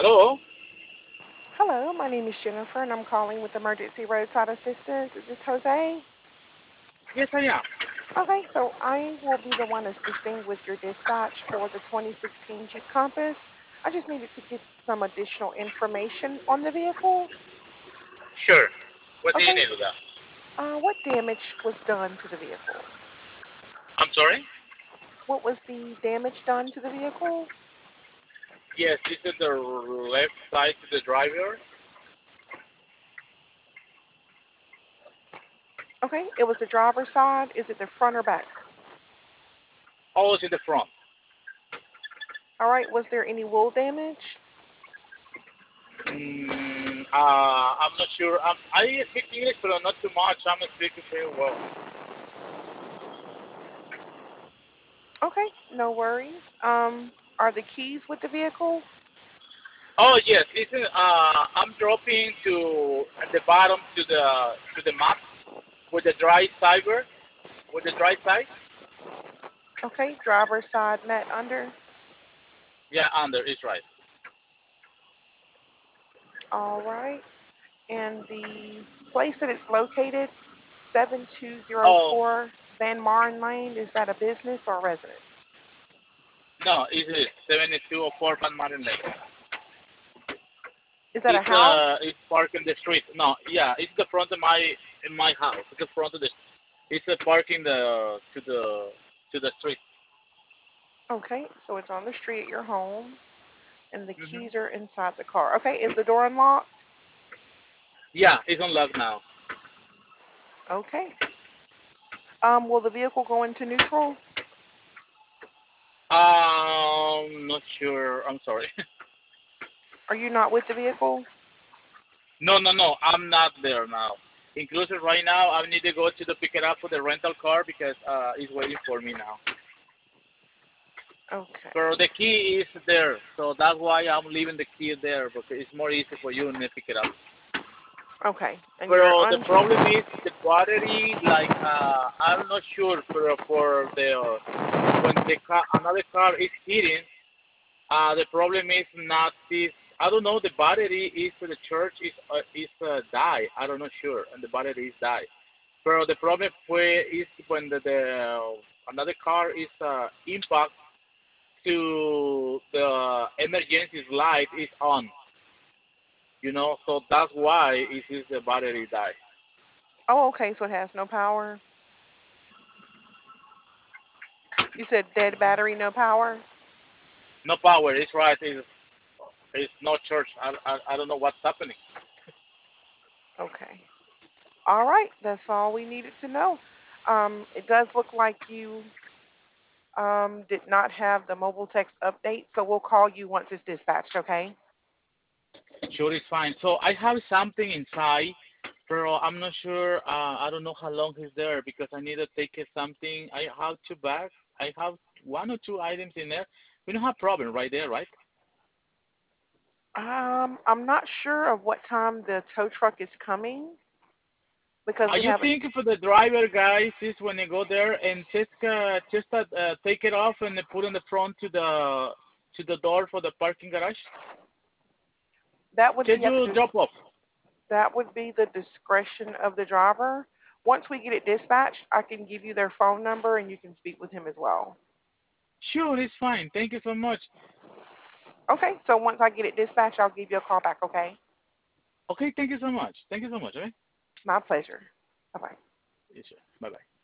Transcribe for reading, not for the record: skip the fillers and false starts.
Hello? Hello, my name is Jennifer, and I'm calling with Emergency Roadside Assistance. Is this Jose? Yes, I am. Okay, so I will be the one assisting with your dispatch for the 2016 Jeep Compass. I just needed to get some additional information on the vehicle. Sure. What do you Okay, need with that? what damage was done to the vehicle? I'm sorry? What was the damage done to the vehicle? Yes, this is the left side to the driver. Okay, it was the driver's side. Is it the front or back? Always in the front. All right, was there any wool damage? I'm not sure. I speak English, but not too much. I'm speaking very well. Okay, no worries. Are the keys with the vehicle? Oh yes, listen. I'm dropping to at the bottom to the map with the dry cyber with the dry side. Okay, driver's side mat under. Yeah, under is right. All right. And the place that it's located, Oh 7204 Van Maren Lane, is that a business or a residence? no, it is 7204 Van Martin Lane. Is that a house? It's parked in the street. No, yeah, it's the front of my in my house. It's the front of the. It's a parking the street. Okay, so it's on the street at your home, and the Hmm. keys are inside the car. Okay, is the door unlocked? Yeah, it's unlocked now. Okay. Will the vehicle go into neutral? Not sure. I'm sorry. Are you not with the vehicle? No, no, no. I'm not there now. Inclusive right now, I need to go to the pick it up for the rental car because it's waiting for me now. Okay. But the key is there, so that's why I'm leaving the key there because it's more easy for you to pick it up. Okay. And you're But the un. problem is the battery. Like I'm not sure for the when the car another car is hitting. The problem is not this. I don't know. The battery is the church is die. I don't know sure, and the battery is die. But the problem is when the another car is impact to the emergency light is on. So that's why it is the battery die. Oh, okay. So it has no power. You said dead battery, no power. No power. It's right. It's no church. I don't know what's happening. Okay. All right. That's all we needed to know. It does look like you did not have the mobile text update, so we'll call you once it's dispatched, okay? Sure, it's fine. So I have something inside, but I'm not sure. I don't know how long it's there because I need to take something. I have two bags. I have one or two items in there. We don't have problem right there, right? I'm not sure of what time the tow truck is coming because we You haven't. think for the driver guys is when they go there and just take it off and they put in the front to the door for the parking garage? That would Can be at you drop off? that would be the discretion of the driver. Once we get it dispatched, I can give you their phone number and you can speak with him as well. Sure, it's fine. Thank you so much. Okay, so once I get it dispatched, I'll give you a call back, okay? Okay, thank you so much. Thank you so much. Okay. My pleasure. Bye bye. Yes, sir. Bye bye.